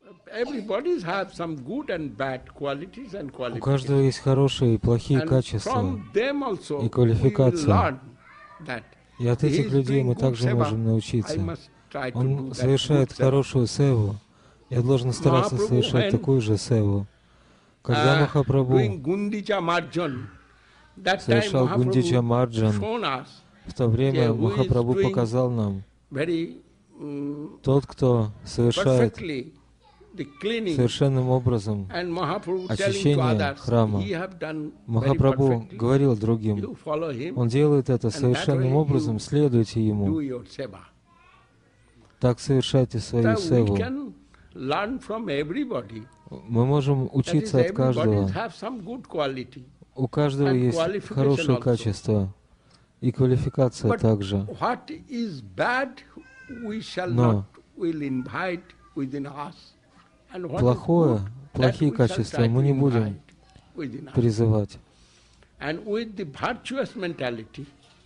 everybody have some good and bad qualities and У каждого есть хорошие и плохие качества from them also и we will квалификация. learn that И от he этих is людей doing мы good также seva, можем I научиться. must try to do Он that совершает good seva. хорошую севу. Я должен стараться Mahaprabhu, совершать when, такую же севу. Когда Махапрабху doing Gundicha Marjan, that time совершал Гундича Mahaprabhu Марджан, shown us в то время who is Махапрабху doing показал нам, very тот, кто совершает perfectly the cleaning совершенным образом and Mahaprabhu telling to очищение others, храма. he have done very Махапрабху perfectly. говорил другим, You follow him, он делает это and that совершенным way образом, you следуйте do ему. your seva. Так совершайте свою That we севу. can learn from everybody. Мы можем That is, учиться от everybody каждого. have some good quality. У каждого and есть qualification хорошие also. качества и квалификация But также. what is bad, we shall Но not will invite within us. And what is плохое, good, that плохие we shall качества try мы to не будем invite within us. призывать. And with the virtuous mentality,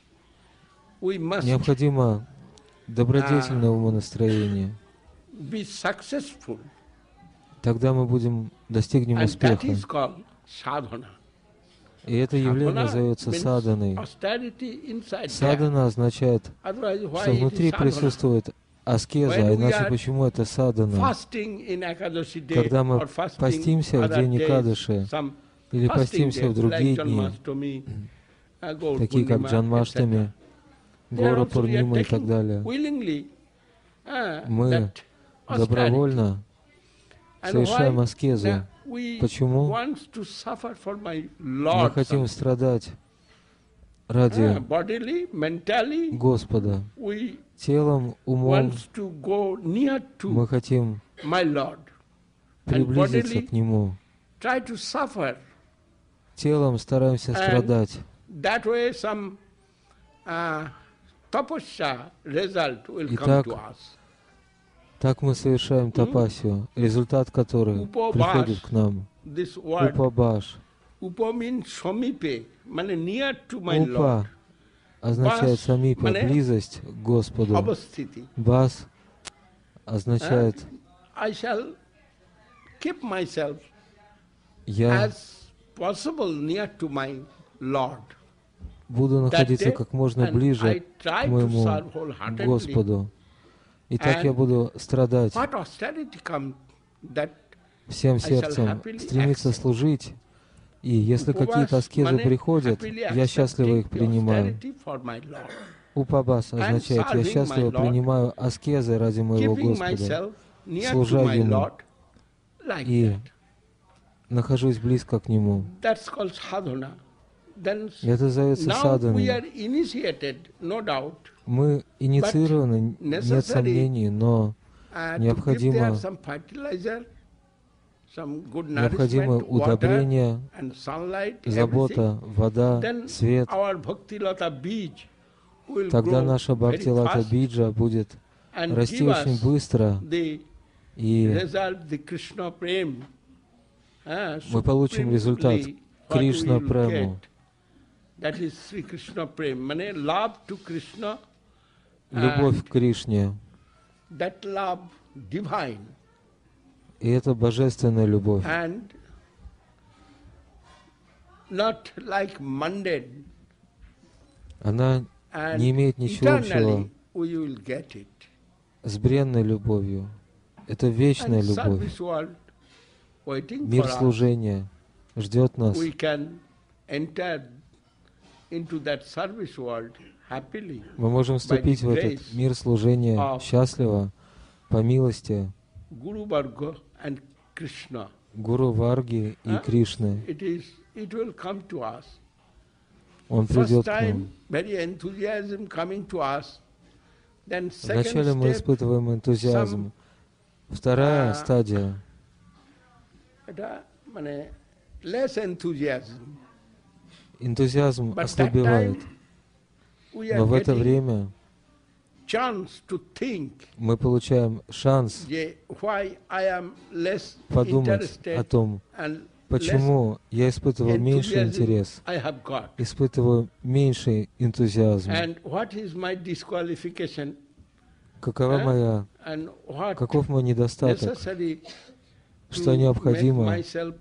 we must Необходимо добродетельное умонастроение. be successful. Тогда мы достигнем And that успеха. is called sadhana. И это явление Sadhana называется means саданой. austerity inside there. Садана означает, Otherwise, why что it is внутри sadhana? присутствует аскеза, When а we иначе are почему это садана? Fasting in Ekadashi day, Когда мы or fasting постимся в other день days, Экадаши, some или fasting постимся в days, другие like дни, Janmashtami, Gaur такие как Purnima, Джанмаштами, etc. They are Гора also we are Пурнима и так taking далее, willingly, мы that austerity. добровольно And совершаем why? аскезу. Now, we Почему? want to suffer for my Мы Lord хотим something. страдать ради Bodily, mentally, Господа. we Телом, умом want to go near мы to хотим my Lord. And приблизиться bodily, к Нему. try to suffer. Телом стараемся And страдать. that way some tapasya result will come Итак, to us. Так мы совершаем тапасию, результат которой приходит к нам. This word, Упабаш. upa means samipe, means near to my Lord. Упа означает самипа, близость к Господу. Avasthiti. Бас означает I shall keep myself я as possible near to my Lord. буду находиться как можно and ближе I к try to моему serve wholeheartedly. Господу. И так And я буду страдать What austerity comes, that всем I shall сердцем, happily стремиться accept. служить. И если Upavas какие-то аскезы means приходят, happily я счастливо их accepting the принимаю. austerity for my Lord. Упабас означает, я serving счастливо my Lord, принимаю аскезы ради моего Keeping Господа, myself near to служа my Ему, Lord, like и that. нахожусь близко к Нему. That's called sadhana. Then Это зовется now we саданой. are initiated, no doubt, Мы инициированы, нет necessary, сомнений, но to give there необходимо some fertilizer, some good необходимо nourishment, water удобрение, and sunlight, everything. забота, вода, Then свет. our Bhakti Lata Bij will Тогда grow наша very Бхакти-лата fast Биджа будет and расти give очень us быстро, the и result, the Krishna Prem. мы получим результат Supremely, what Кришна we will Прему. get, that is Sri Krishna Prem, means love to Krishna, Любовь к Кришне. that love divine, И это божественная любовь. and not like mundane, Она and не имеет ничего общего eternally we will get it. с бренной любовью. Это вечная And любовь. service world waiting Мир for us. служения ждет нас. We can enter into that service world happily. Мы можем вступить в этот мир служения счастливо, по милости Guru Varga and Krishna. Гуру Варги и Кришны. It will come to us. Он First придет к time, нам. very enthusiasm coming to us. Then Вначале second мы step, испытываем энтузиазм. Вторая стадия less enthusiasm. энтузиазм But that ослабевает. time we are Но в это getting время chance to think, мы получаем шанс why I am less подумать interested о том, and почему я испытываю меньший enthusiasm интерес, I have got. испытываю меньший энтузиазм. And what is my disqualification? Какова моя, And what каков мой недостаток? necessary что необходимо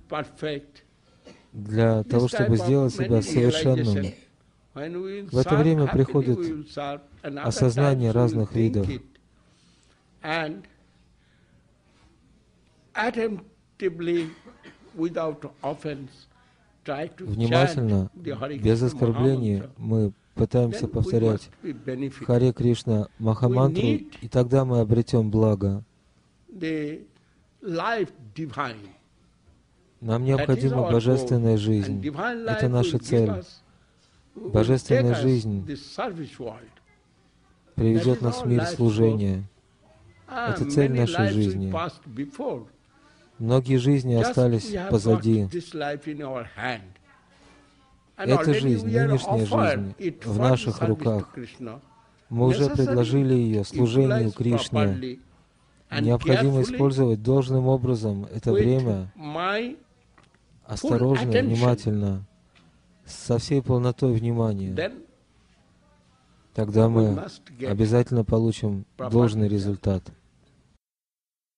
для того, чтобы сделать себя совершенным. В это время приходит осознание разных видов. Внимательно, без оскорблений, мы пытаемся повторять Харе Кришна Махамантру, и тогда мы обретем благо. Нам необходима божественная жизнь. Это наша цель. Божественная жизнь приведет нас в мир служения. Это цель нашей жизни. Многие жизни остались позади. Эта жизнь, нынешняя жизнь, в наших руках. Мы уже предложили ее служению Кришне. Необходимо использовать должным образом это время, осторожно, внимательно, со всей полнотой внимания. Тогда мы обязательно получим должный результат.